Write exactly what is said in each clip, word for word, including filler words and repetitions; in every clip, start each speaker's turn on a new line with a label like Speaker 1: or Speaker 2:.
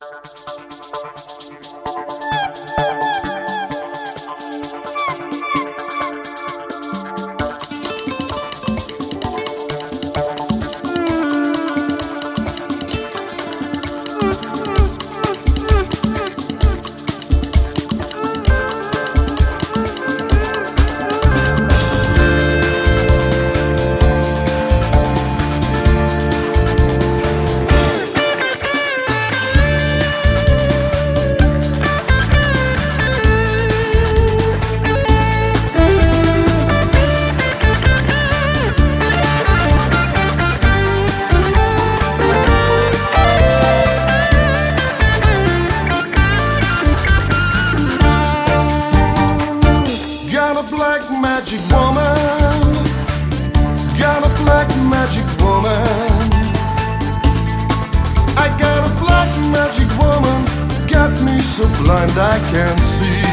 Speaker 1: Magic woman, got a black magic woman. I got a black magic woman, got me so blind I can't see.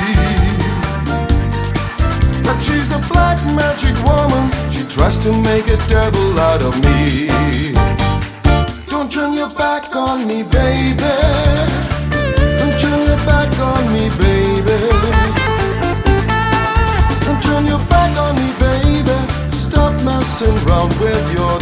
Speaker 1: But she's a black magic woman, she tries to make a devil out of me. Don't turn your back on me, baby. Don't turn your back on me, baby. Turn your back on me, baby. Stop messing around with your